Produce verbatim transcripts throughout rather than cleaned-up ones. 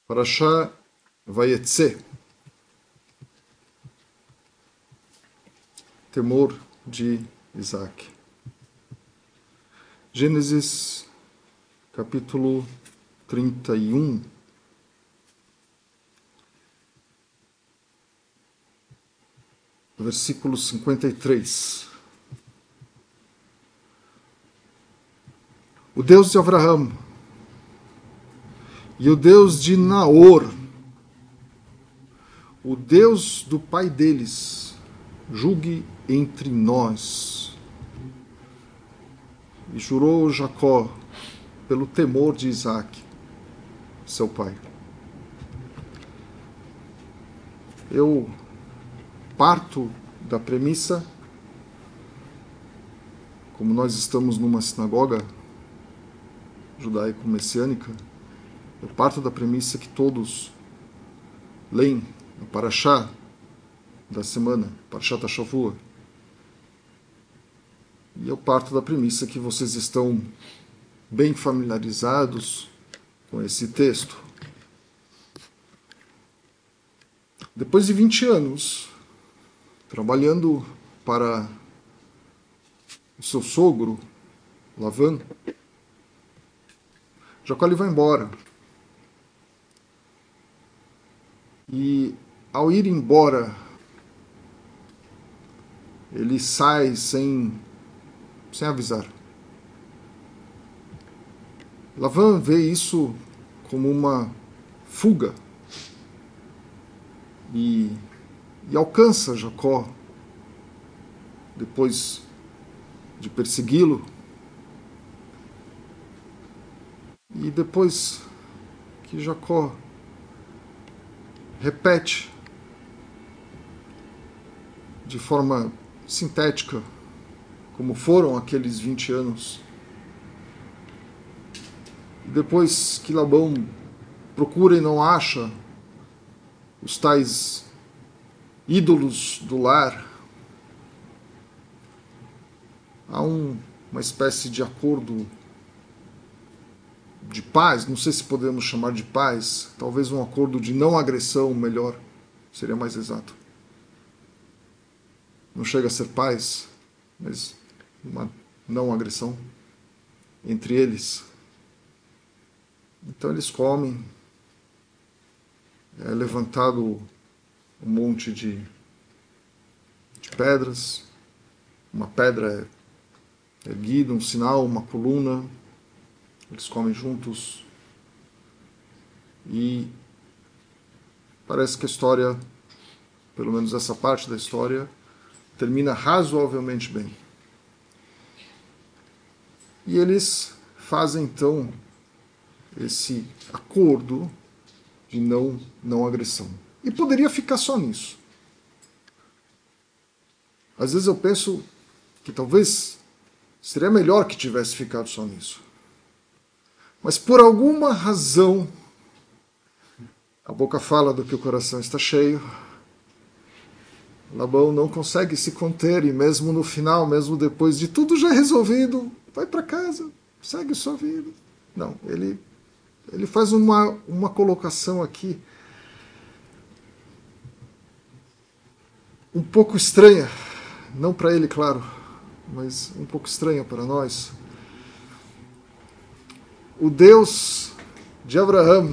Parashá Vayetze, temor de Isaac. Gênesis, capítulo trinta e um, versículo cinquenta e três. O Deus de Abraão e o Deus de Naor, o Deus do pai deles, julgue entre nós. E jurou Jacó pelo temor de Isaac, seu pai. Eu parto da premissa, como nós estamos numa sinagoga judaico-messiânica, eu parto da premissa que todos leem o Parashá da semana, Parashat HaShavua. E eu parto da premissa que vocês estão bem familiarizados com esse texto. Depois de vinte anos, trabalhando para o seu sogro, Lavã, Jacó ele vai embora. E ao ir embora, ele sai sem, sem avisar. Lavã vê isso como uma fuga e, e alcança Jacó depois de persegui-lo. E depois que Jacó repete de forma sintética como foram aqueles vinte anos. Depois que Labão procura e não acha os tais ídolos do lar, há um, uma espécie de acordo de paz, não sei se podemos chamar de paz, talvez um acordo de não agressão, melhor, seria mais exato. Não chega a ser paz, mas uma não agressão entre eles. Então eles comem, é levantado um monte de, de pedras, uma pedra é erguida, um sinal, uma coluna. Eles comem juntos e parece que a história, pelo menos essa parte da história, termina razoavelmente bem. E eles fazem então esse acordo de não, não agressão. E poderia ficar só nisso. Às vezes eu penso que talvez seria melhor que tivesse ficado só nisso. Mas por alguma razão, a boca fala do que o coração está cheio, Labão não consegue se conter e mesmo no final, mesmo depois de tudo já resolvido, vai para casa, segue sua vida. Não, ele, ele faz uma, uma colocação aqui um pouco estranha, não para ele, claro, mas um pouco estranha para nós. O Deus de Abraão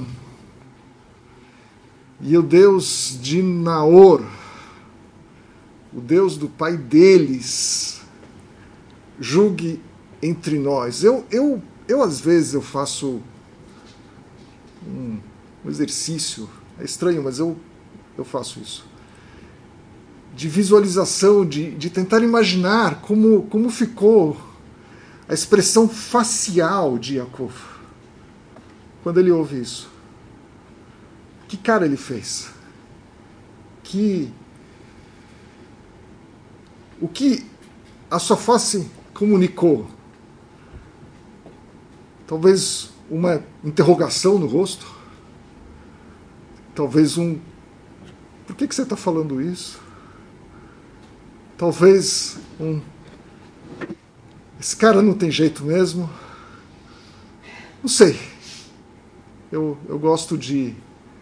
e o Deus de Naor, o Deus do pai deles, julgue entre nós. Eu, eu, eu às vezes eu faço um, um exercício, é estranho, mas eu, eu faço isso, de visualização, de, de tentar imaginar como, como ficou a expressão facial de Jacó quando ele ouve isso. Que cara ele fez? Que o que a sua face comunicou? Talvez uma interrogação no rosto? Talvez um... Por que, que você está falando isso? Talvez um... Esse cara não tem jeito mesmo? Não sei. Eu, eu gosto de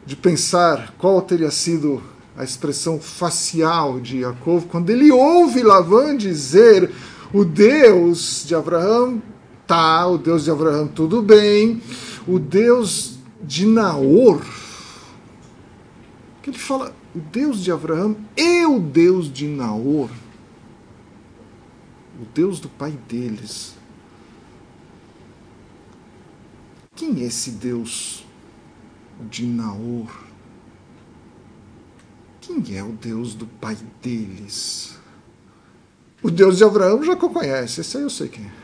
de pensar qual teria sido a expressão facial de Yaakov quando ele ouve Labã dizer: o Deus de Abraão, tá, o Deus de Abraão tudo bem, o Deus de Naor, que ele fala, o Deus de Abraão e o Deus de Naor, o Deus do pai deles. Quem é esse Deus de Naor? Quem é o Deus do pai deles? O Deus de Abraão Jacó conhece, esse aí eu sei quem é.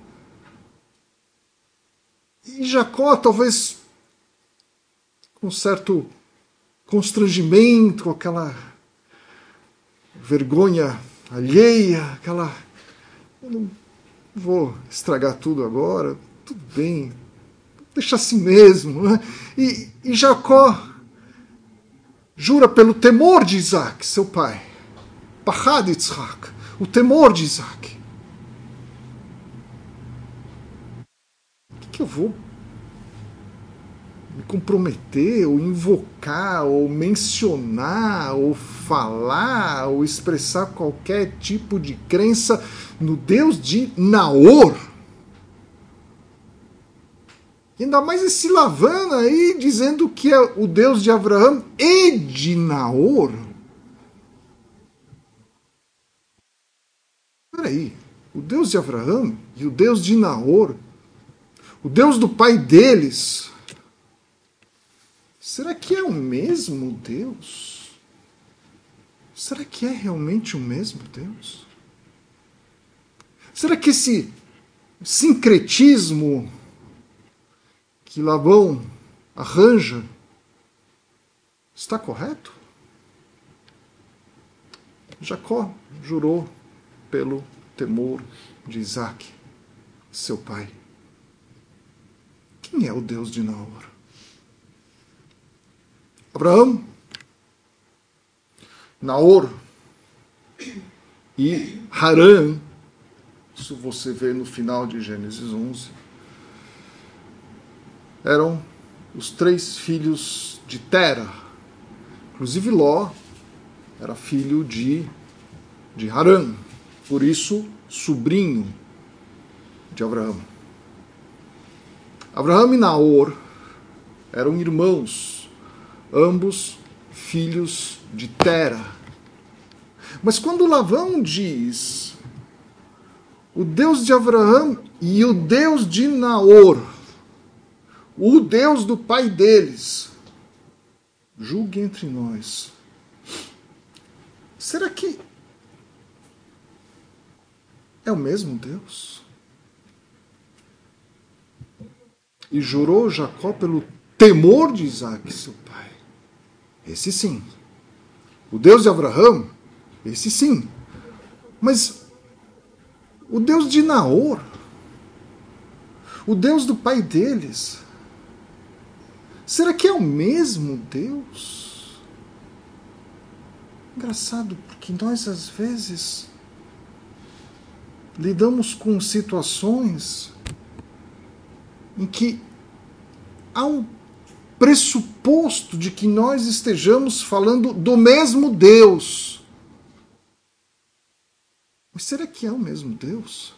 E Jacó, talvez com certo constrangimento, com aquela vergonha alheia, aquela... Eu não vou estragar tudo agora, tudo bem, deixa assim mesmo. Né? E, e Jacó jura pelo temor de Isaac, seu pai. Pachad Yitzhak, o temor de Isaac. O que, que eu vou me comprometer, ou invocar, ou mencionar, ou falar, ou expressar qualquer tipo de crença no Deus de Naor? E ainda mais esse Lavana aí dizendo que é o Deus de Abraão e de Naor. Peraí, o Deus de Abraão e o Deus de Naor, o Deus do pai deles, será que é o mesmo Deus? Será que é realmente o mesmo Deus? Será que esse sincretismo que Labão arranja está correto? Jacó jurou pelo temor de Isaac, seu pai. Quem é o Deus de Naor? Abraão, Naor e Harã, isso você vê no final de Gênesis onze, eram os três filhos de Tera. Inclusive Ló era filho de, de Harã, por isso sobrinho de Abraão. Abraão e Naor eram irmãos, ambos filhos de Tera. Mas quando Labão diz o Deus de Abraão e o Deus de Naor, o Deus do pai deles, julgue entre nós, será que é o mesmo Deus? E jurou Jacó pelo temor de Isaac, seu pai. Esse sim. O Deus de Abraão, esse sim. Mas o Deus de Naor, o Deus do pai deles, será que é o mesmo Deus? Engraçado, porque nós às vezes lidamos com situações em que há um pressuposto de que nós estejamos falando do mesmo Deus. Mas será que é o mesmo Deus?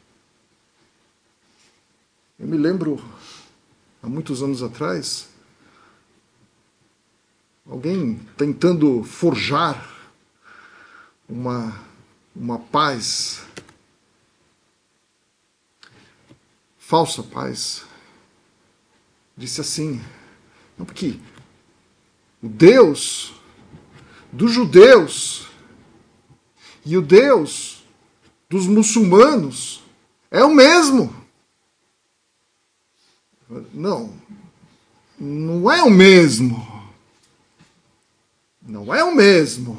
Eu me lembro, há muitos anos atrás, alguém tentando forjar uma, uma paz, falsa paz, disse assim, não, porque o Deus dos judeus e o Deus dos muçulmanos é o mesmo. Não, não é o mesmo. Não é o mesmo.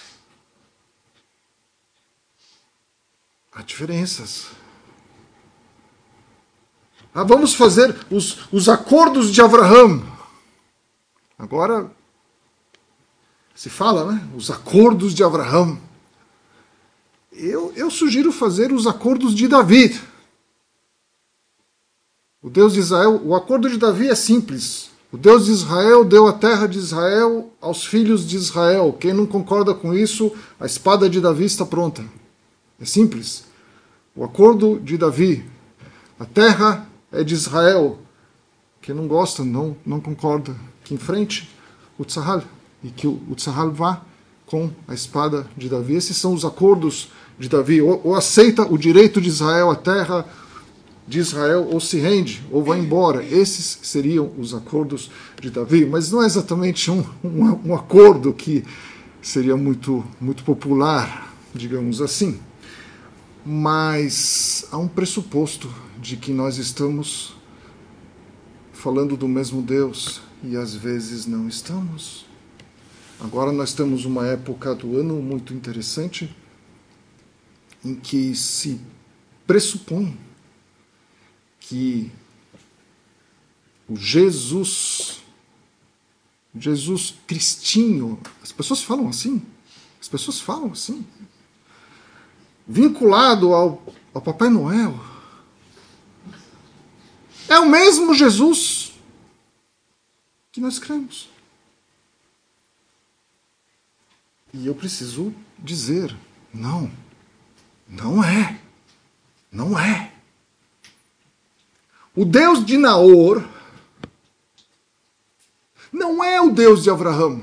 Há diferenças. Ah, vamos fazer os, os acordos de Abraão. Agora se fala, né? Os acordos de Abraão. Eu, eu sugiro fazer os acordos de Davi. O Deus de Israel, o acordo de Davi é simples. O Deus de Israel deu a terra de Israel aos filhos de Israel. Quem não concorda com isso, a espada de Davi está pronta. É simples. O acordo de Davi. A terra é de Israel. Quem não gosta, não, não concorda, que enfrente o Tzahal. E que o, o Tzahal vá com a espada de Davi. Esses são os acordos de Davi. Ou, ou aceita o direito de Israel, a terra de Israel, ou se rende, ou vai embora. Esses seriam os acordos de Davi. Mas não é exatamente um, um, um acordo que seria muito, muito popular, digamos assim. Mas há um pressuposto de que nós estamos falando do mesmo Deus e às vezes não estamos. Agora nós temos uma época do ano muito interessante em que se pressupõe que o Jesus, Jesus Cristinho, as pessoas falam assim, as pessoas falam assim, vinculado ao, ao Papai Noel, é o mesmo Jesus que nós cremos. E eu preciso dizer, não, não é, não é. O Deus de Naor não é o Deus de Abraão.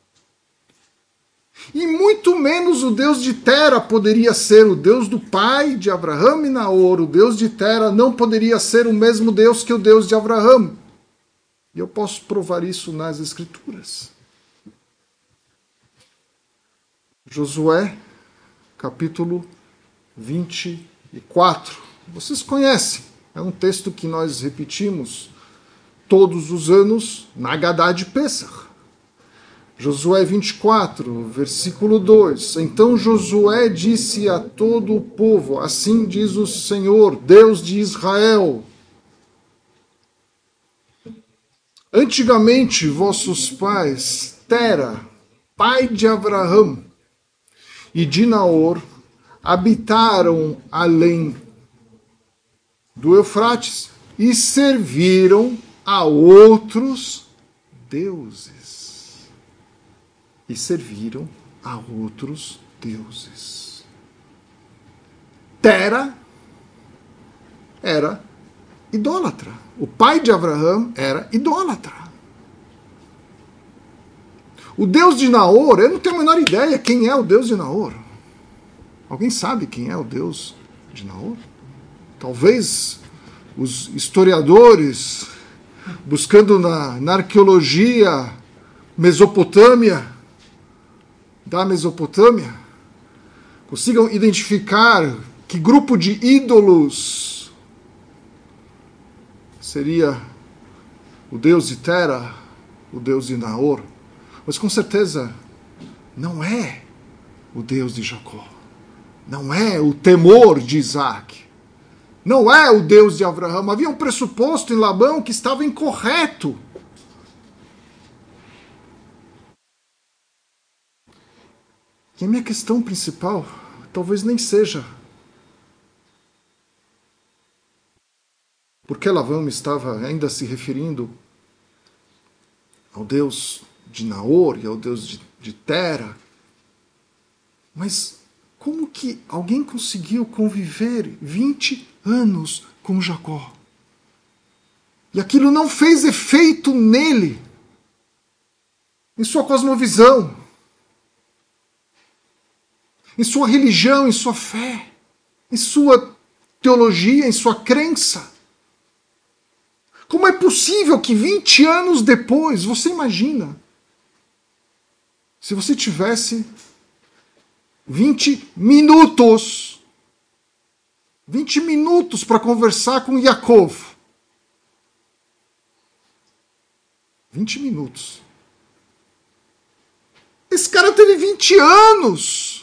E muito menos o Deus de Tera poderia ser o Deus do pai de Abraão e Naor. O Deus de Tera não poderia ser o mesmo Deus que o Deus de Abraão. E eu posso provar isso nas Escrituras. Josué, capítulo vinte e quatro. Vocês conhecem. É um texto que nós repetimos todos os anos na Agadá de Pêssach. Josué vinte e quatro, versículo dois. Então Josué disse a todo o povo, assim diz o Senhor, Deus de Israel: antigamente vossos pais, Tera, pai de Abraão, e de Naor, habitaram além do Eufrates e serviram a outros deuses. E serviram a outros deuses. Tera era idólatra. O pai de Abraão era idólatra. O Deus de Naor, eu não tenho a menor ideia quem é o Deus de Naor. Alguém sabe quem é o Deus de Naor? Talvez os historiadores, buscando na, na arqueologia Mesopotâmia, da Mesopotâmia, consigam identificar que grupo de ídolos seria o Deus de Tera, o Deus de Naor. Mas com certeza não é o Deus de Jacó. Não é o temor de Isaac. Não é o Deus de Abraão. Havia um pressuposto em Labão que estava incorreto. E a minha questão principal talvez nem seja porque Labão estava ainda se referindo ao Deus de Naor e ao Deus de, de Tera. Mas como que alguém conseguiu conviver vinte anos com Jacó? E aquilo não fez efeito nele, em sua cosmovisão, em sua religião, em sua fé, em sua teologia, em sua crença. Como é possível que vinte anos depois, você imagina, se você tivesse vinte minutos, vinte minutos para conversar com Yaakov. vinte minutos. Esse cara teve vinte anos.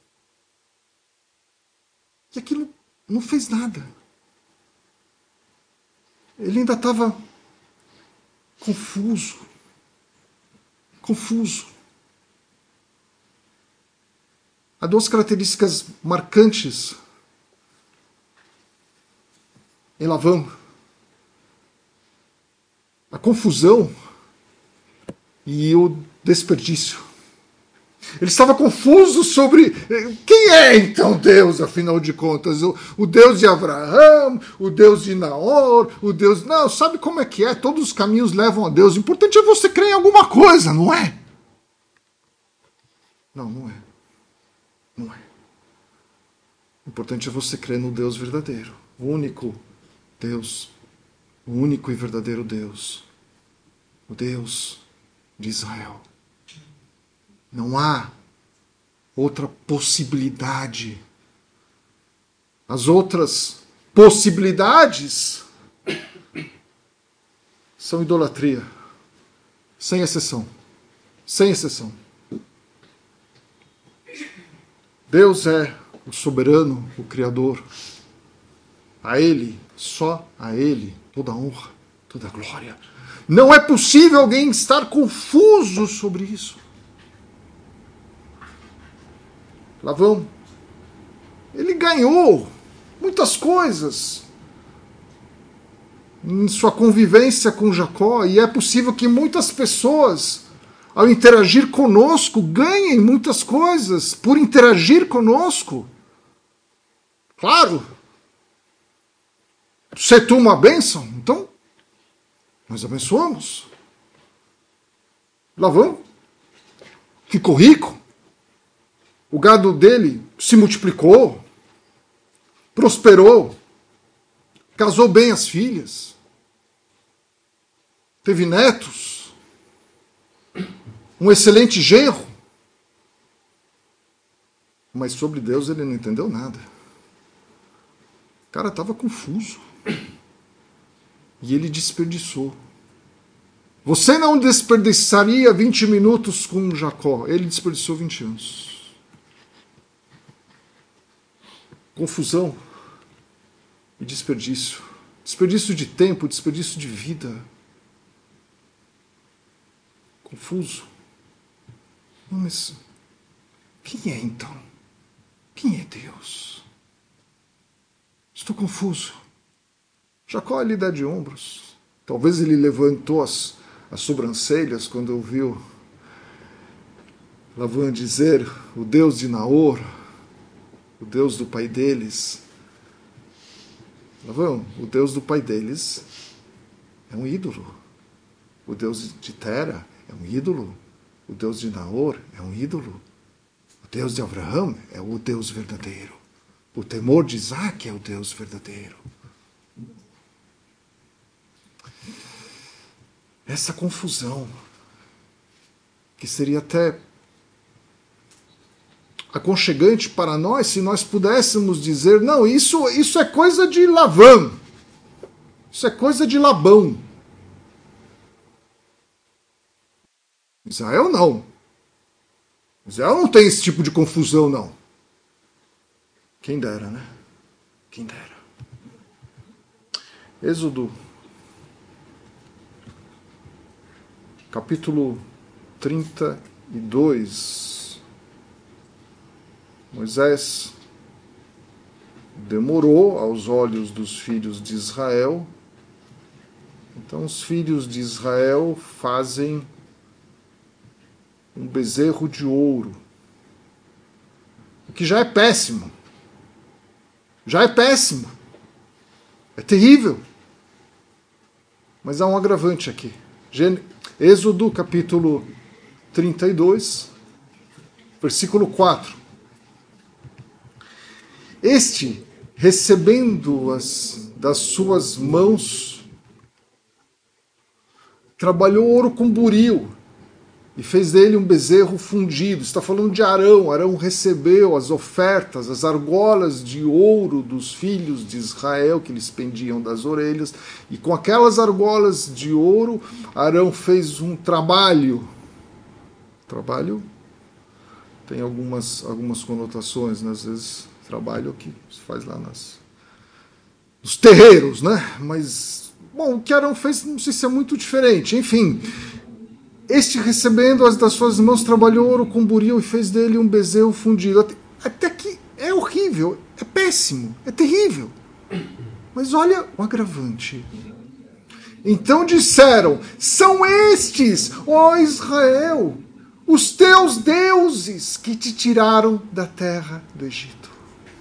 E aquilo não fez nada. Ele ainda estava confuso. Confuso. Há duas características marcantes em Labão. A confusão e o desperdício. Ele estava confuso sobre quem é então Deus, afinal de contas. O, o Deus de Abraão, o Deus de Naor, o Deus... Não, sabe como é que é? Todos os caminhos levam a Deus. O importante é você crer em alguma coisa, não é? Não, não é. Não é. O importante é você crer no Deus verdadeiro. O único Deus. O único e verdadeiro Deus. O Deus de Israel. Não há outra possibilidade. As outras possibilidades são idolatria. Sem exceção. Sem exceção. Deus é o soberano, o Criador. A Ele, só a Ele, toda a honra, toda a glória. Não é possível alguém estar confuso sobre isso. Labão, ele ganhou muitas coisas em sua convivência com Jacó, e é possível que muitas pessoas, ao interagir conosco, ganhem muitas coisas por interagir conosco. Claro, se tu uma bênção, então nós abençoamos. Labão ficou rico. O gado dele se multiplicou, prosperou, casou bem as filhas, teve netos, um excelente genro. Mas sobre Deus ele não entendeu nada. O cara estava confuso. E ele desperdiçou. Você não desperdiçaria vinte minutos com Jacó. Ele desperdiçou vinte anos. Confusão e desperdício. Desperdício de tempo, desperdício de vida. Confuso. Mas quem é então? Quem é Deus? Estou confuso. Jacó lhe dá de ombros. Talvez ele levantou as, as sobrancelhas quando ouviu Labão dizer, o Deus de Naor, o Deus do pai deles. Labão, o Deus do pai deles é um ídolo. O Deus de Tera é um ídolo. O Deus de Naor é um ídolo. O Deus de Abraão é o Deus verdadeiro. O temor de Isaac é o Deus verdadeiro. Essa confusão, que seria até aconchegante para nós se nós pudéssemos dizer, não, isso, isso é coisa de Labão, isso é coisa de Labão. Israel não. Israel não tem esse tipo de confusão, não. Quem dera, né? Quem dera. Êxodo, capítulo trinta e dois. Moisés demorou aos olhos dos filhos de Israel. Então os filhos de Israel fazem um bezerro de ouro, o que já é péssimo. Já é péssimo. É terrível. Mas há um agravante aqui. Êxodo capítulo trinta e dois, versículo quatro. Este, recebendo-as das suas mãos, trabalhou ouro com buril e fez dele um bezerro fundido. Está falando de Arão. Arão recebeu as ofertas, as argolas de ouro dos filhos de Israel que lhes pendiam das orelhas, e com aquelas argolas de ouro, Arão fez um trabalho. Trabalho tem algumas, algumas conotações, né? Às vezes trabalho que se faz lá nas, nos terreiros, né? Mas, bom, o que Arão fez não sei se é muito diferente. Enfim, este, recebendo as das suas mãos, trabalhou ouro com buril e fez dele um bezerro fundido. Até, até que é horrível, é péssimo, é terrível. Mas olha o agravante. Então disseram: são estes, ó Israel, os teus deuses que te tiraram da terra do Egito.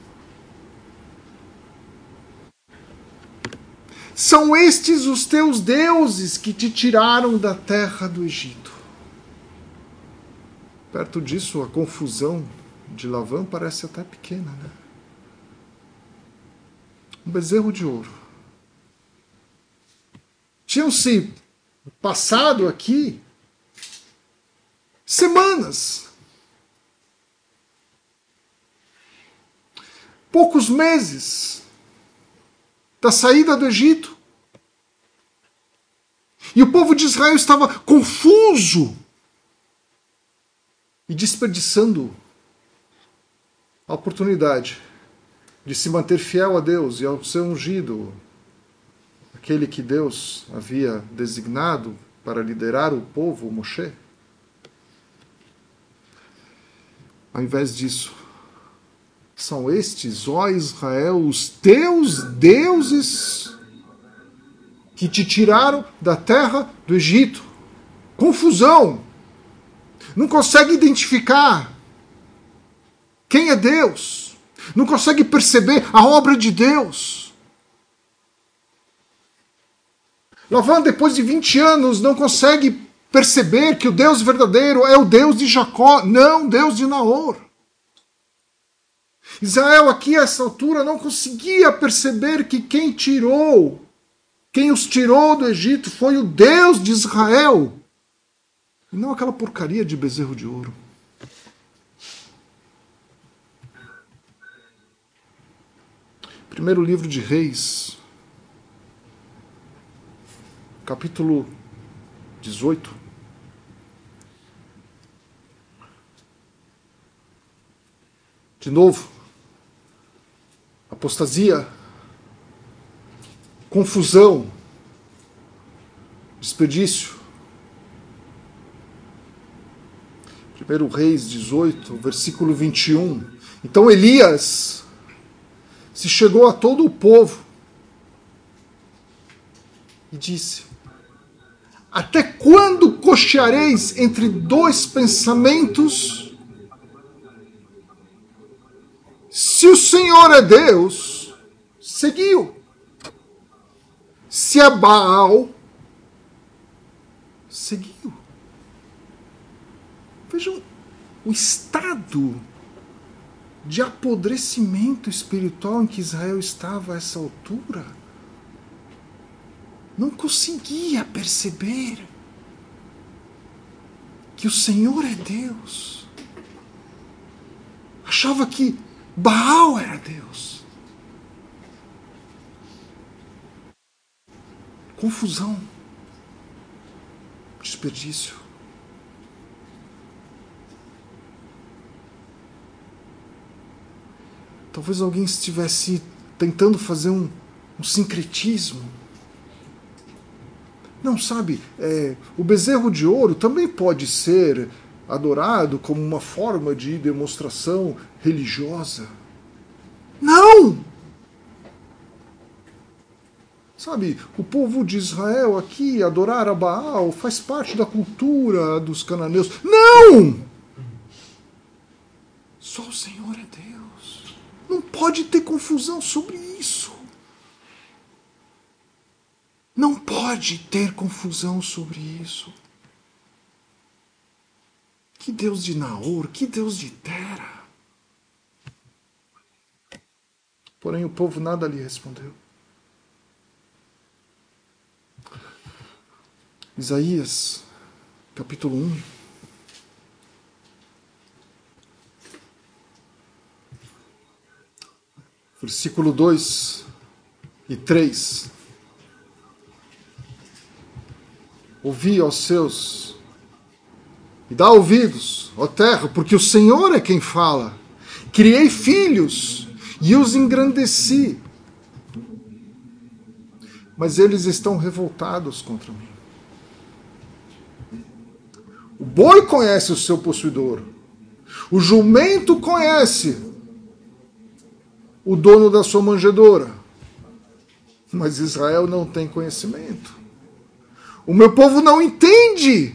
São estes os teus deuses que te tiraram da terra do Egito. Perto disso, a confusão de Lavã parece até pequena, né? Um bezerro de ouro. Tinham-se passado aqui semanas, poucos meses da saída do Egito. E o povo de Israel estava confuso e desperdiçando a oportunidade de se manter fiel a Deus e ao seu ungido, aquele que Deus havia designado para liderar o povo, Moshe. Ao invés disso, são estes, ó Israel, os teus deuses que te tiraram da terra do Egito. Confusão. Não consegue identificar quem é Deus. Não consegue perceber a obra de Deus. Lavã, depois de vinte anos, não consegue perceber que o Deus verdadeiro é o Deus de Jacó, não o Deus de Naor. Israel, aqui a essa altura, não conseguia perceber que quem tirou, quem os tirou do Egito foi o Deus de Israel, e não aquela porcaria de bezerro de ouro. Primeiro livro de Reis, capítulo dezoito. De novo, apostasia, confusão, desperdício. Primeiro Reis dezoito, versículo vinte e um. Então Elias se chegou a todo o povo e disse: até quando cocheareis entre dois pensamentos? Se o Senhor é Deus, seguiu. Se é Baal, seguiu. Vejam o estado de apodrecimento espiritual em que Israel estava a essa altura. Não conseguia perceber que o Senhor é Deus. Achava que Baal era Deus. Confusão. Desperdício. Talvez alguém estivesse tentando fazer um, um sincretismo. Não, sabe, é, o bezerro de ouro também pode ser adorado como uma forma de demonstração religiosa. Não! Sabe, o povo de Israel aqui adorar a Baal faz parte da cultura dos cananeus. Não! Só o Senhor é Deus. Não pode ter confusão sobre isso. Não pode ter confusão sobre isso. Que Deus de Naor, que Deus de Tera. Porém o povo nada lhe respondeu. Isaías, capítulo um. Versículo dois e três. Ouvi aos seus e dá ouvidos, ó terra, porque o Senhor é quem fala. Criei filhos e os engrandeci, mas eles estão revoltados contra mim. O boi conhece o seu possuidor, o jumento conhece o dono da sua manjedoura, mas Israel não tem conhecimento. O meu povo não entende.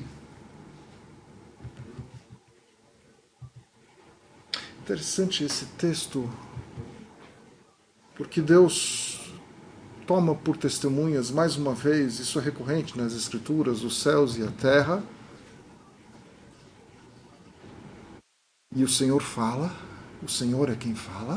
Interessante esse texto, porque Deus toma por testemunhas, mais uma vez, isso é recorrente nas Escrituras, os céus e a terra. E o Senhor fala, o Senhor é quem fala.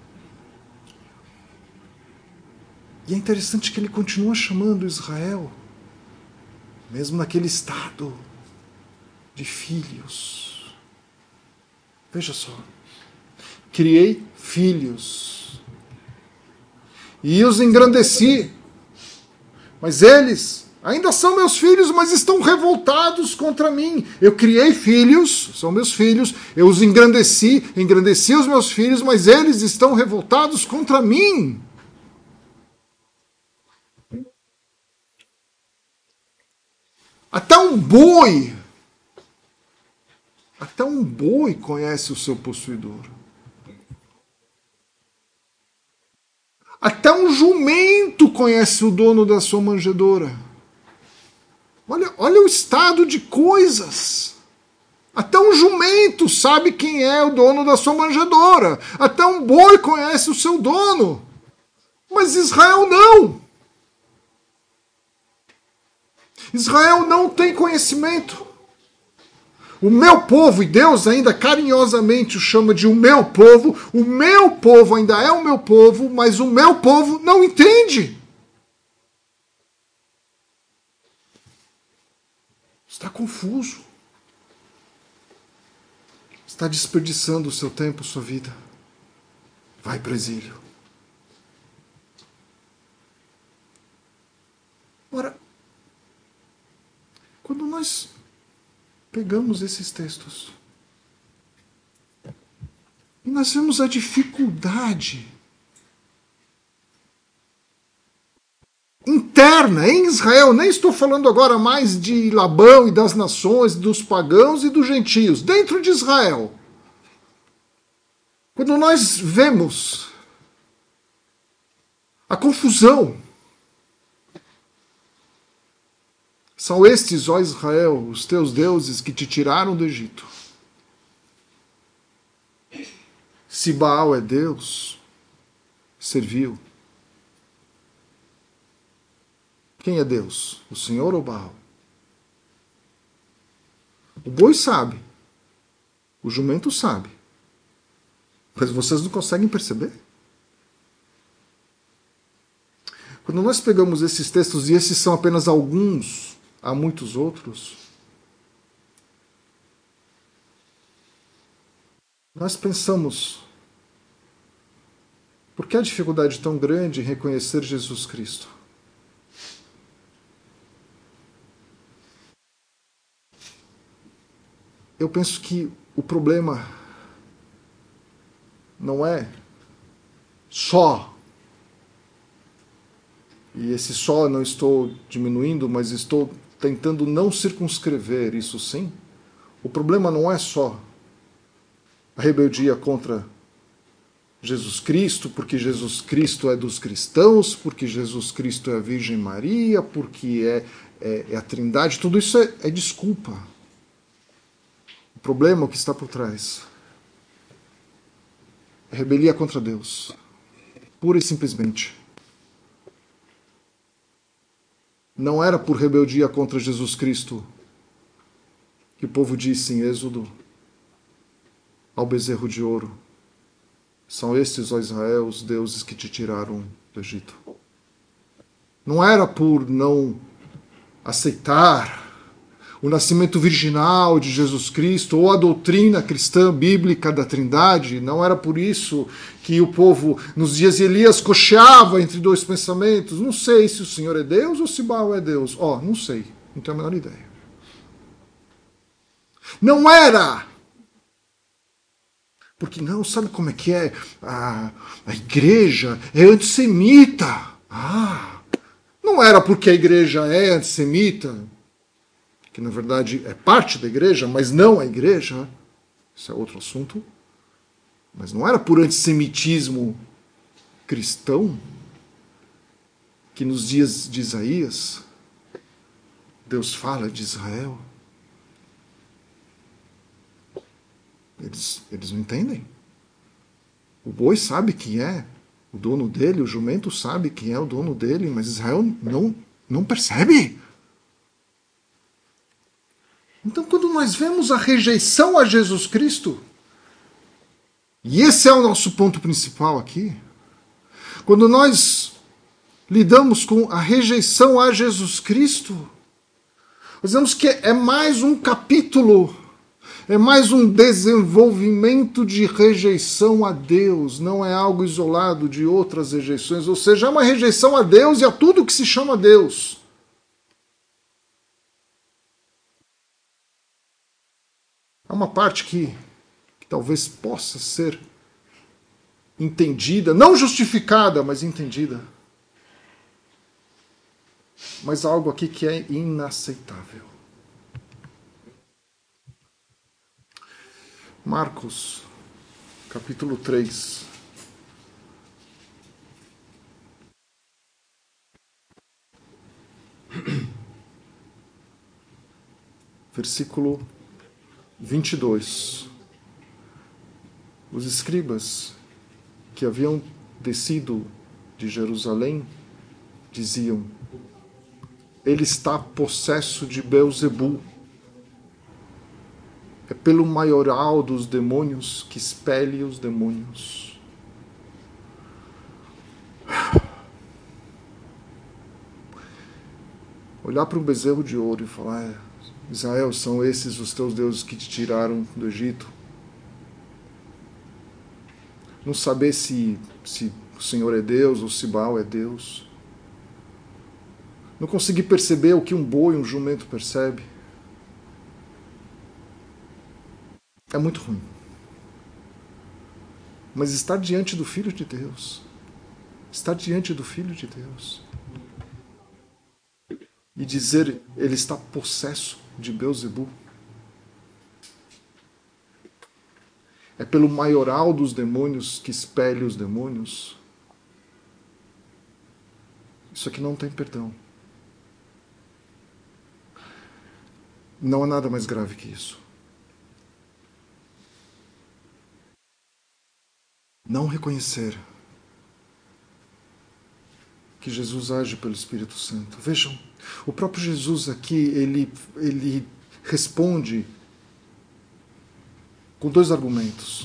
E é interessante que ele continua chamando Israel, mesmo naquele estado de filhos. Veja só. Criei filhos e os engrandeci, mas eles ainda são meus filhos, mas estão revoltados contra mim. Eu criei filhos, são meus filhos, eu os engrandeci, engrandeci os meus filhos, mas eles estão revoltados contra mim. Até um boi, até um boi conhece o seu possuidor. Até um jumento conhece o dono da sua manjedoura. Olha, olha o estado de coisas. Até um jumento sabe quem é o dono da sua manjedoura. Até um boi conhece o seu dono. Mas Israel não. Israel não tem conhecimento. O meu povo, e Deus ainda carinhosamente o chama de o meu povo, o meu povo ainda é o meu povo, mas o meu povo não entende. Está confuso. Está desperdiçando o seu tempo, sua vida. Vai para o exílio. Ora, quando nós pegamos esses textos e nós vemos a dificuldade interna em Israel, nem estou falando agora mais de Labão e das nações, dos pagãos e dos gentios, dentro de Israel. Quando nós vemos a confusão, são estes, ó Israel, os teus deuses que te tiraram do Egito. Se Baal é Deus, serviu. Quem é Deus? O Senhor ou Baal? O boi sabe. O jumento sabe. Mas vocês não conseguem perceber? Quando nós pegamos esses textos, e esses são apenas alguns, há muitos outros, nós pensamos, por que a dificuldade tão grande em reconhecer Jesus Cristo? Eu penso que o problema não é só, e esse só não estou diminuindo, mas estou tentando não circunscrever isso sim. O problema não é só a rebeldia contra Jesus Cristo, porque Jesus Cristo é dos cristãos, porque Jesus Cristo é a Virgem Maria, porque é, é, é a Trindade, tudo isso é, é desculpa. O problema, o que está por trás, é rebelião contra Deus, pura e simplesmente. Não era por rebeldia contra Jesus Cristo que o povo disse em Êxodo ao bezerro de ouro: são estes, ó Israel, os deuses que te tiraram do Egito. Não era por não aceitar o nascimento virginal de Jesus Cristo ou a doutrina cristã bíblica da Trindade. Não era por isso que o povo, nos dias de Elias, cocheava entre dois pensamentos. Não sei se o Senhor é Deus ou se Baal é Deus. Ó, oh, não sei, não tenho a menor ideia. Não era porque não, sabe como é que é? A, a igreja é antissemita. Ah, não era porque a igreja é antissemita, que na verdade é parte da igreja, mas não a igreja. Isso é outro assunto. Mas não era por antissemitismo cristão que nos dias de Isaías Deus fala de Israel. Eles, eles não entendem. O boi sabe quem é o dono dele, o jumento sabe quem é o dono dele, mas Israel não, não percebe. Então, quando nós vemos a rejeição a Jesus Cristo, e esse é o nosso ponto principal aqui, quando nós lidamos com a rejeição a Jesus Cristo, nós vemos que é mais um capítulo, é mais um desenvolvimento de rejeição a Deus, não é algo isolado de outras rejeições, ou seja, é uma rejeição a Deus e a tudo que se chama Deus. Há uma parte que, que talvez possa ser entendida, não justificada, mas entendida. Mas há algo aqui que é inaceitável. Marcos, capítulo três. Versículo vinte e dois. Os escribas que haviam descido de Jerusalém diziam: ele está possesso de Beelzebul. É pelo maioral dos demônios que expele os demônios. Olhar para um bezerro de ouro e falar: é, Israel, são esses os teus deuses que te tiraram do Egito. Não saber se, se o Senhor é Deus ou se Baal é Deus. Não conseguir perceber o que um boi e um jumento percebe. É muito ruim. Mas estar diante do Filho de Deus, estar diante do Filho de Deus, e dizer, ele está possesso de Beelzebul, é pelo maioral dos demônios que expele os demônios. Isso aqui não tem perdão. Não há nada mais grave que isso. Não reconhecer que Jesus age pelo Espírito Santo. Vejam, o próprio Jesus aqui, ele, ele responde com dois argumentos.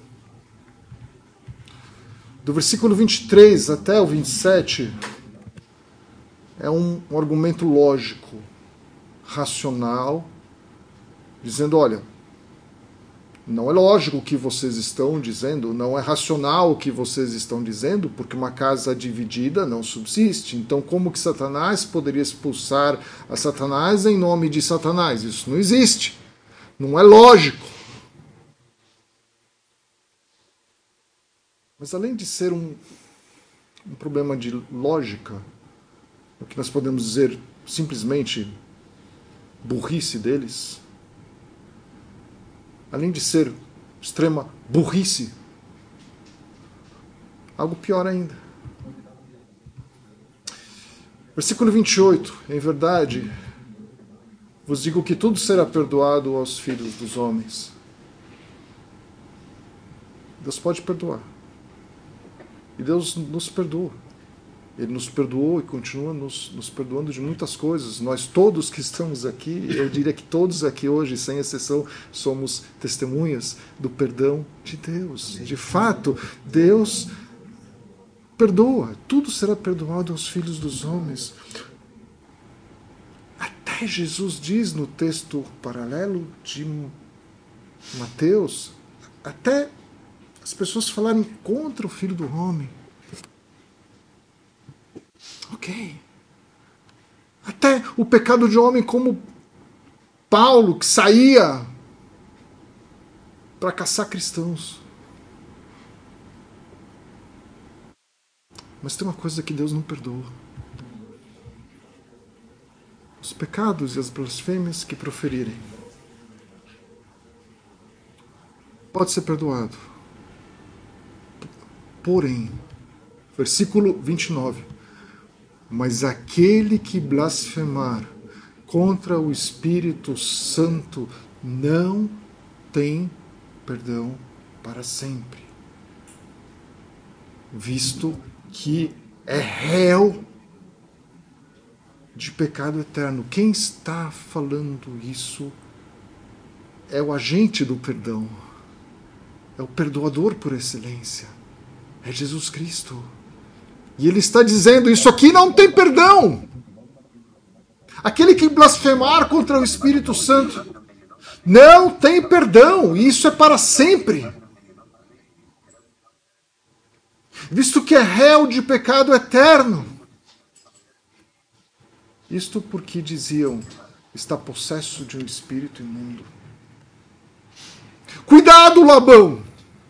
Do versículo vinte e três até o vinte e sete, é um, um argumento lógico, racional, dizendo, olha, não é lógico o que vocês estão dizendo, não é racional o que vocês estão dizendo, porque uma casa dividida não subsiste. Então, como que Satanás poderia expulsar a Satanás em nome de Satanás? Isso não existe. Não é lógico. Mas além de ser um, um problema de lógica, o que nós podemos dizer simplesmente burrice deles, além de ser extrema burrice, algo pior ainda. Versículo vinte e oito. Em verdade, vos digo que tudo será perdoado aos filhos dos homens. Deus pode perdoar. E Deus nos perdoa. Ele nos perdoou e continua nos, nos perdoando de muitas coisas. Nós todos que estamos aqui, eu diria que todos aqui hoje, sem exceção, somos testemunhas do perdão de Deus. De fato, Deus perdoa. Tudo será perdoado aos filhos dos homens. Até Jesus diz no texto paralelo de Mateus, até as pessoas falarem contra o Filho do Homem. Ok. Até o pecado de homem, como Paulo, que saía para caçar cristãos. Mas tem uma coisa que Deus não perdoa. Os pecados e as blasfêmias que proferirem. Pode ser perdoado. Porém, versículo vinte e nove. Mas aquele que blasfemar contra o Espírito Santo não tem perdão para sempre, visto que é réu de pecado eterno. Quem está falando isso é o agente do perdão, é o perdoador por excelência, é Jesus Cristo. E ele está dizendo, isso aqui não tem perdão. Aquele que blasfemar contra o Espírito Santo não tem perdão, e isso é para sempre. Visto que é réu de pecado eterno. Isto porque diziam, está possesso de um espírito imundo. Cuidado, Labão!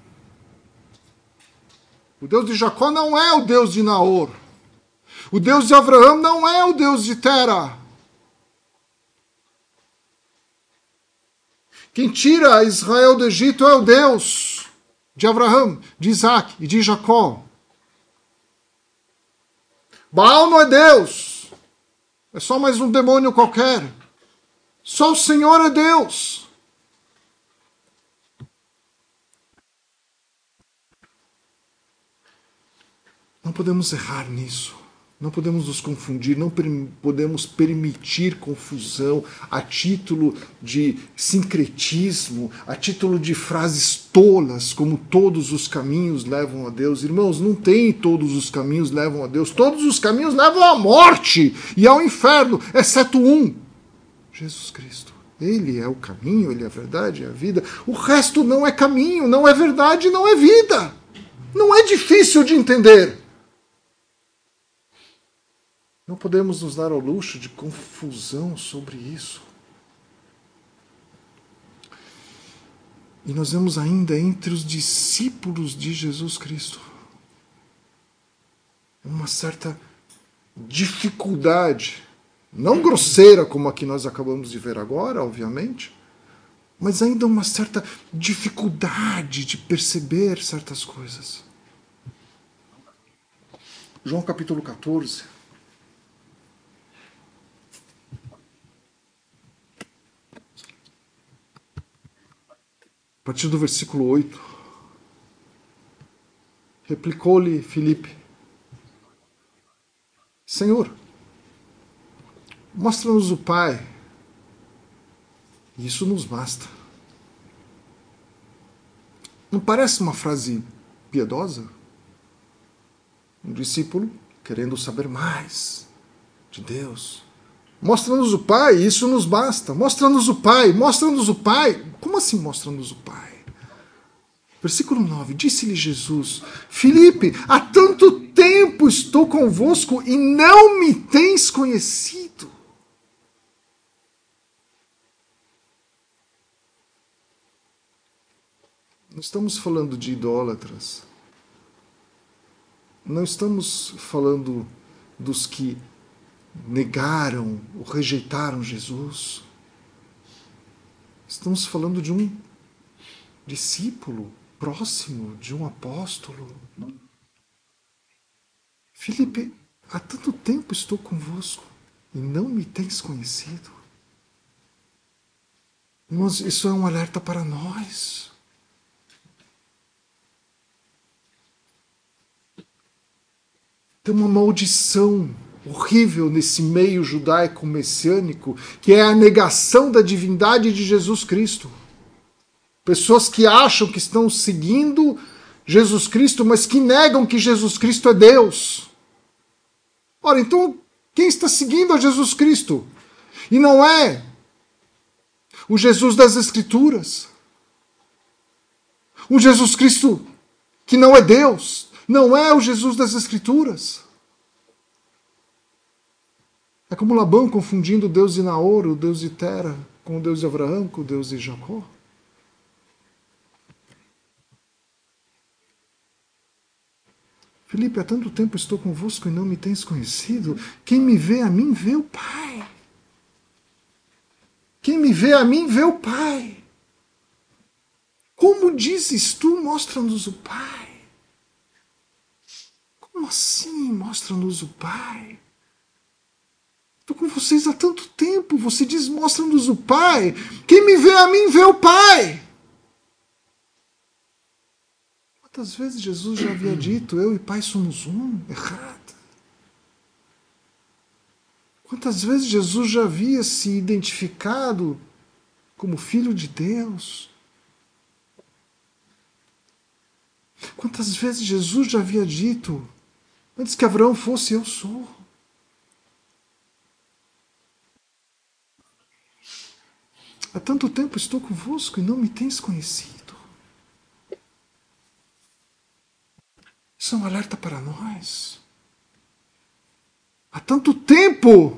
O Deus de Jacó não é o Deus de Naor. O Deus de Abraão não é o Deus de Tera. Quem tira Israel do Egito é o Deus de Abraão, de Isaac e de Jacó. Baal não é Deus. É só mais um demônio qualquer. Só o Senhor é Deus. Não podemos errar nisso. Não podemos nos confundir, não podemos permitir confusão a título de sincretismo, a título de frases tolas, como todos os caminhos levam a Deus. Irmãos, não tem todos os caminhos levam a Deus. Todos os caminhos levam à morte e ao inferno, exceto um, Jesus Cristo. Ele é o caminho, ele é a verdade, é a vida. O resto não é caminho, não é verdade, não é vida. Não é difícil de entender. Não podemos nos dar ao luxo de confusão sobre isso. E nós vemos ainda entre os discípulos de Jesus Cristo uma certa dificuldade, não grosseira como a que nós acabamos de ver agora, obviamente, mas ainda uma certa dificuldade de perceber certas coisas. João capítulo quatorze. A partir do versículo oito, replicou-lhe Filipe: Senhor, mostra-nos o Pai, e isso nos basta. Não parece uma frase piedosa? Um discípulo querendo saber mais de Deus. Mostra-nos o Pai, isso nos basta. Mostra-nos o Pai, mostra-nos o Pai. Como assim mostra-nos o Pai? Versículo nove, disse-lhe Jesus: Filipe, há tanto tempo estou convosco e não me tens conhecido. Não estamos falando de idólatras. Não estamos falando dos que negaram ou rejeitaram Jesus. Estamos falando de um discípulo próximo, de um apóstolo. Filipe, há tanto tempo estou convosco e não me tens conhecido. Irmãos, isso é um alerta para nós. Tem uma maldição horrível nesse meio judaico messiânico, que é a negação da divindade de Jesus Cristo. Pessoas que acham que estão seguindo Jesus Cristo, mas que negam que Jesus Cristo é Deus. Ora, então, quem está seguindo a Jesus Cristo? E não é o Jesus das Escrituras. O Jesus Cristo que não é Deus. Não é o Jesus das Escrituras. É como Labão confundindo o Deus de Naor, o Deus de Tera, com o Deus de Abraão, com o Deus de Jacó. Filipe, há tanto tempo estou convosco e não me tens conhecido. Quem me vê a mim, vê o Pai. Quem me vê a mim, vê o Pai. Como dizes tu, mostra-nos o Pai. Como assim, mostra-nos o Pai? Estou com vocês há tanto tempo. Você diz, mostra-nos o Pai. Quem me vê a mim, vê o Pai. Quantas vezes Jesus já havia dito, eu e Pai somos um? Errado. Quantas vezes Jesus já havia se identificado como Filho de Deus? Quantas vezes Jesus já havia dito, antes que Abraão fosse, eu sou? Há tanto tempo estou convosco e não me tens conhecido. Isso é um alerta para nós. Há tanto tempo.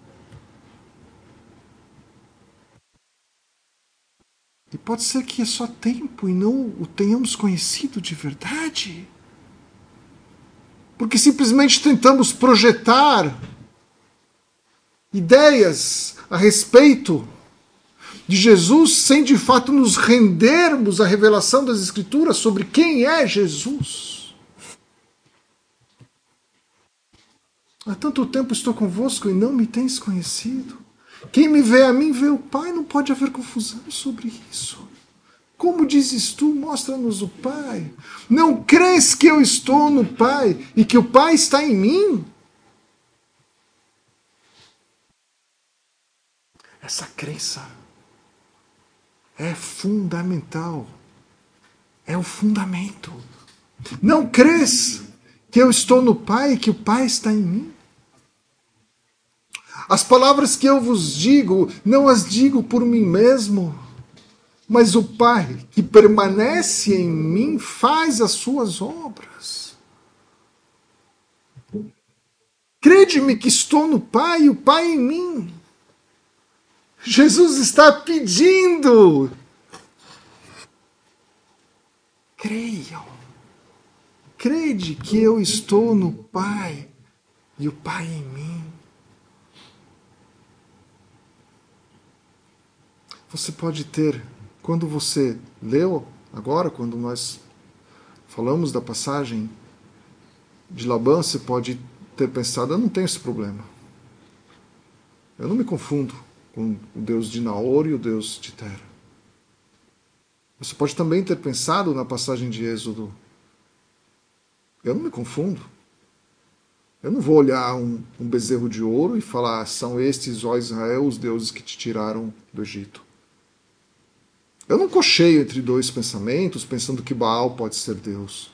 E pode ser que é só tempo e não o tenhamos conhecido de verdade. Porque simplesmente tentamos projetar ideias a respeito de Jesus sem de fato nos rendermos à revelação das Escrituras sobre quem é Jesus. Há tanto tempo estou convosco e não me tens conhecido. Quem me vê a mim, vê o Pai. Não pode haver confusão sobre isso. Como dizes tu, mostra-nos o Pai. Não crês que eu estou no Pai e que o Pai está em mim? Essa crença é fundamental. É o fundamento. Não crês que eu estou no Pai e que o Pai está em mim? As palavras que eu vos digo, não as digo por mim mesmo, mas o Pai que permanece em mim faz as suas obras. Crede-me que estou no Pai e o Pai em mim. Jesus está pedindo. Creiam. Crede que eu estou no Pai e o Pai em mim. Você pode ter, quando você leu, agora, quando nós falamos da passagem de Labão, você pode ter pensado, eu não tenho esse problema. Eu não me confundo com o Deus de Naor e o Deus de Tera. Você pode também ter pensado na passagem de Êxodo, eu não me confundo. Eu não vou olhar um, um bezerro de ouro e falar, são estes, ó Israel, os deuses que te tiraram do Egito. Eu não cocheio entre dois pensamentos, pensando que Baal pode ser Deus.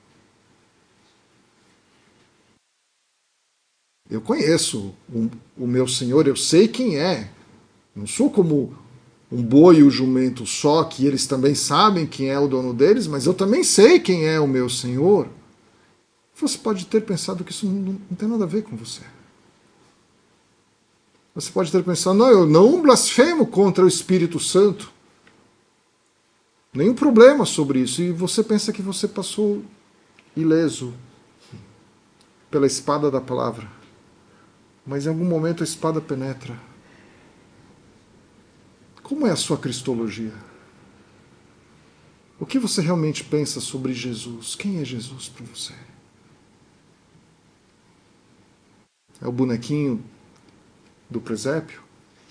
Eu conheço o, o meu Senhor, eu sei quem é. Não sou como um boi e o jumento só, que eles também sabem quem é o dono deles, mas eu também sei quem é o meu Senhor. Você pode ter pensado que isso não, não tem nada a ver com você. Você pode ter pensado, não, eu não blasfemo contra o Espírito Santo. Nenhum problema sobre isso. E você pensa que você passou ileso pela espada da palavra. Mas em algum momento a espada penetra. Como é a sua cristologia? O que você realmente pensa sobre Jesus? Quem é Jesus para você? É o bonequinho do presépio?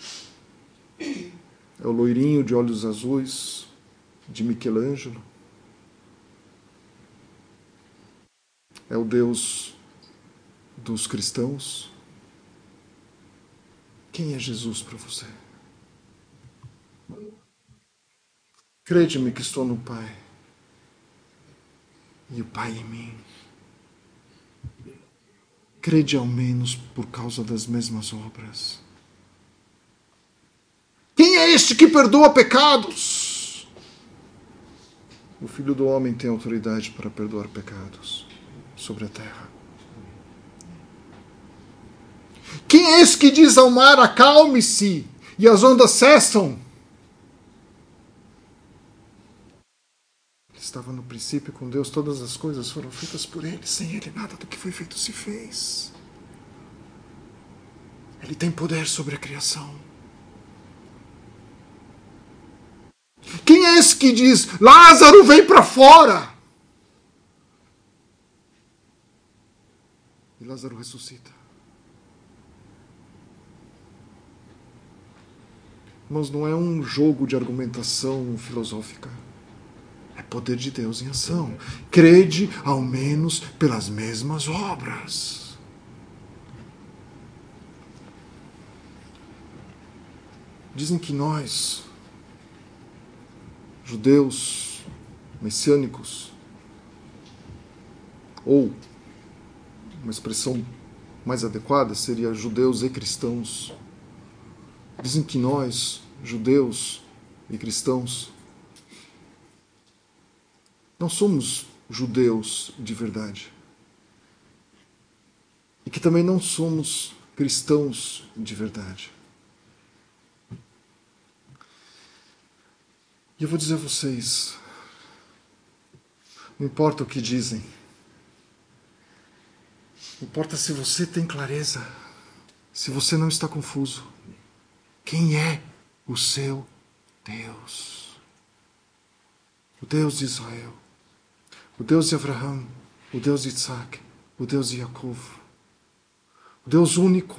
É o loirinho de olhos azuis de Michelangelo? É o Deus dos cristãos? Quem é Jesus para você? Crede-me que estou no Pai e o Pai em mim. Crede ao menos por causa das mesmas obras. Quem é este que perdoa pecados? O Filho do Homem tem autoridade para perdoar pecados sobre a terra. Quem é esse que diz ao mar, acalme-se, e as ondas cessam? Ele estava no princípio com Deus, todas as coisas foram feitas por Ele, sem Ele nada do que foi feito se fez. Ele tem poder sobre a criação. Quem é esse que diz, Lázaro, vem para fora? E Lázaro ressuscita. Irmãos, não é um jogo de argumentação filosófica. É poder de Deus em ação. Crede, ao menos, pelas mesmas obras. Dizem que nós, judeus messiânicos, ou uma expressão mais adequada seria judeus e cristãos. Dizem que nós, judeus e cristãos, não somos judeus de verdade. E que também não somos cristãos de verdade. E eu vou dizer a vocês, não importa o que dizem, importa se você tem clareza, se você não está confuso. Quem é o seu Deus? O Deus de Israel, o Deus de Abraão, o Deus de Isaac, o Deus de Jacó, o Deus único,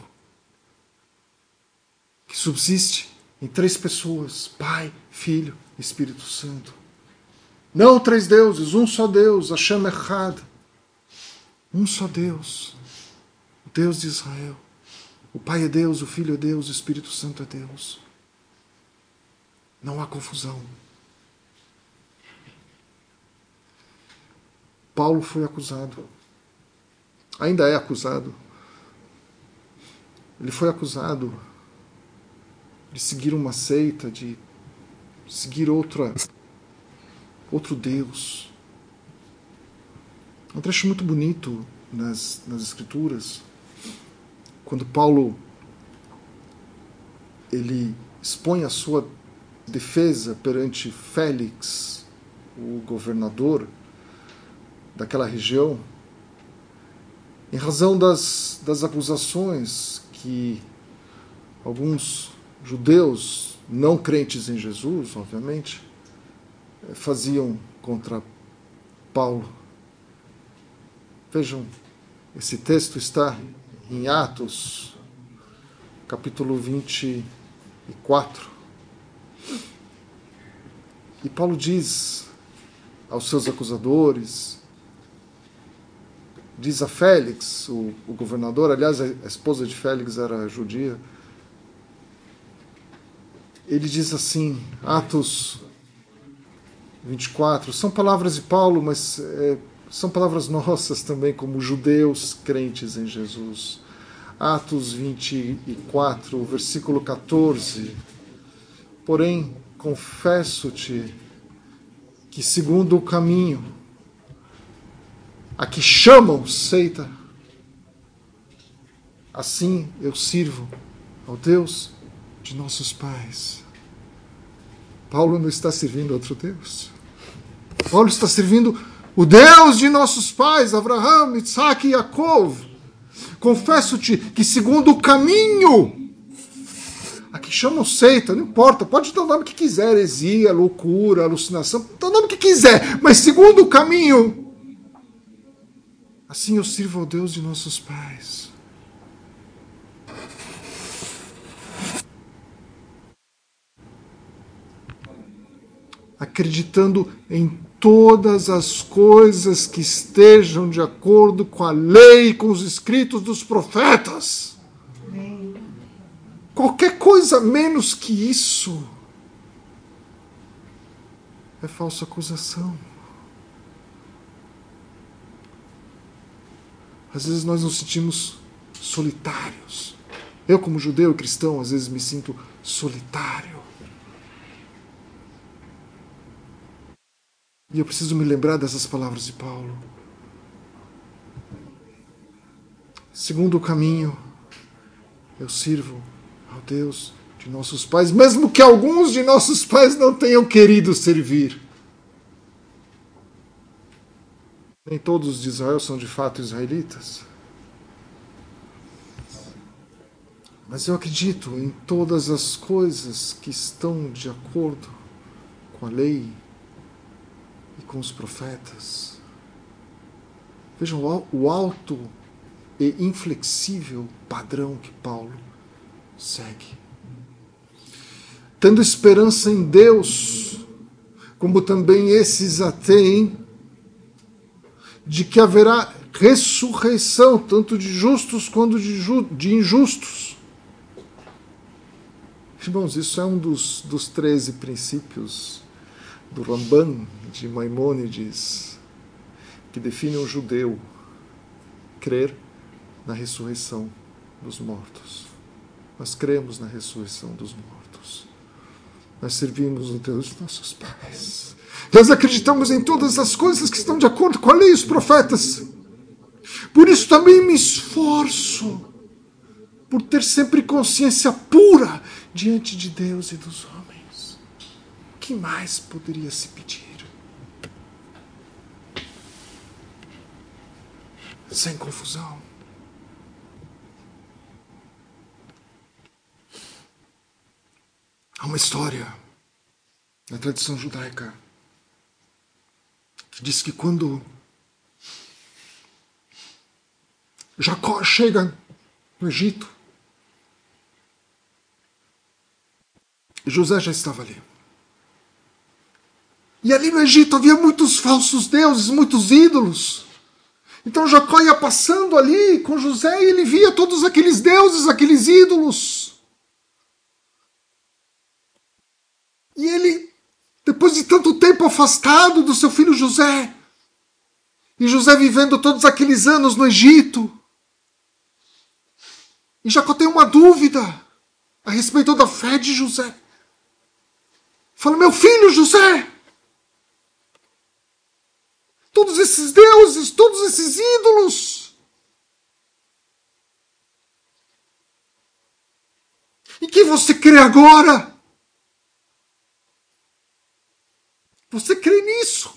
que subsiste em três pessoas, Pai, Filho e Espírito Santo. Não três deuses, um só Deus, Hashem Echad. Um só Deus, o Deus de Israel. O Pai é Deus, o Filho é Deus, o Espírito Santo é Deus. Não há confusão. Paulo foi acusado. Ainda é acusado. Ele foi acusado de seguir uma seita, de seguir outra, outro Deus. Um trecho muito bonito nas, nas Escrituras, quando Paulo ele expõe a sua defesa perante Félix, o governador daquela região, em razão das, das acusações que alguns judeus não crentes em Jesus, obviamente, faziam contra Paulo. Vejam, esse texto está em Atos, capítulo vinte e quatro. E Paulo diz aos seus acusadores, diz a Félix, o, o governador, aliás, a esposa de Félix era judia, ele diz assim, Atos vinte e quatro, são palavras de Paulo, mas é, são palavras nossas também, como judeus crentes em Jesus. Atos vinte e quatro, versículo catorze. Porém, confesso-te que segundo o caminho a que chamam seita, assim eu sirvo ao Deus de nossos pais. Paulo não está servindo outro Deus. Paulo está servindo o Deus de nossos pais, Abraão, Isaac e Jacó. Confesso-te que segundo o caminho a que chamam seita, não importa, pode dar o nome que quiser, heresia, loucura, alucinação, dá o nome que quiser, mas segundo o caminho, assim eu sirvo ao Deus de nossos pais. Acreditando em todas as coisas que estejam de acordo com a lei e com os escritos dos profetas. Amém. Qualquer coisa menos que isso é falsa acusação. Às vezes nós nos sentimos solitários. Eu, como judeu e cristão, às vezes me sinto solitário. E eu preciso me lembrar dessas palavras de Paulo. Segundo o caminho, eu sirvo ao Deus de nossos pais, mesmo que alguns de nossos pais não tenham querido servir. Nem todos de Israel são de fato israelitas. Mas eu acredito em todas as coisas que estão de acordo com a lei e com os profetas. Vejam o alto e inflexível padrão que Paulo segue. tendo esperança em Deus, como também esses a têm, de que haverá ressurreição, tanto de justos quanto de, ju- de injustos. Irmãos, isso é um dos, dos treze princípios do Ramban, de Maimônides, que define um judeu crer na ressurreição dos mortos. Nós cremos na ressurreição dos mortos. Nós servimos o Deus dos nossos pais. Nós acreditamos em todas as coisas que estão de acordo com a lei e os profetas. Por isso também me esforço por ter sempre consciência pura diante de Deus e dos homens. O que mais poderia se pedir? Sem confusão. Há uma história na tradição judaica que diz que quando Jacó chega no Egito, José já estava ali. E ali no Egito havia muitos falsos deuses, muitos ídolos. Então Jacó ia passando ali com José e ele via todos aqueles deuses, aqueles ídolos. E ele, depois de tanto tempo afastado do seu filho José, e José vivendo todos aqueles anos no Egito, e Jacó tem uma dúvida a respeito da fé de José. Fala, meu filho José, todos esses deuses, todos esses ídolos, em que você crê agora? Você crê nisso?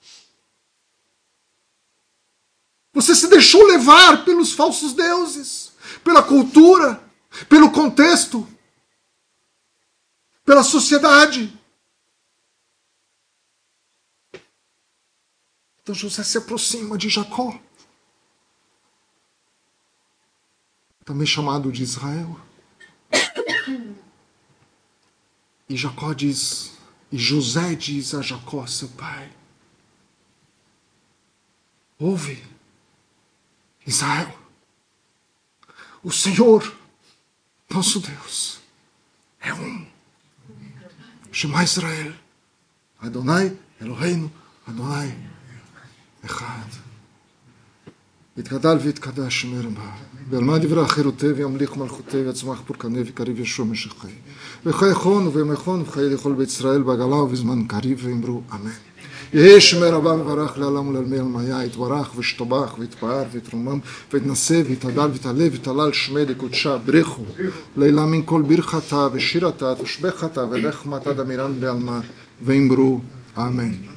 Você se deixou levar pelos falsos deuses, pela cultura, pelo contexto, pela sociedade. Então José se aproxima de Jacó, também chamado de Israel. E Jacó diz, e José diz a Jacó, seu pai, ouve, Israel, o Senhor, nosso Deus, é um. Shema Israel, Adonai, Eloheinu, Adonai, Echad. יתגדל ויתקדש שמי רבה, ועל מה דברי החירותי וימליך מלכותי ויצמח פורקני וקריב ישוע משכי. וחיי חון ובימי חון וחיי לכל בית ישראל בעגלה ובזמן קריב ואמרו אמן. יהי שמי רבה מברך לעולם ולעלמי עלמיה, יתברך וישתבח ויתפאר ויתרומם ויתנשא ויתהלל ויתעלה ויתהלל שמי לקודשה ברכו לילה מן כל ברכתה ושירתה תושבחתה ולחמתה דמירן בעלמה ואמרו אמן.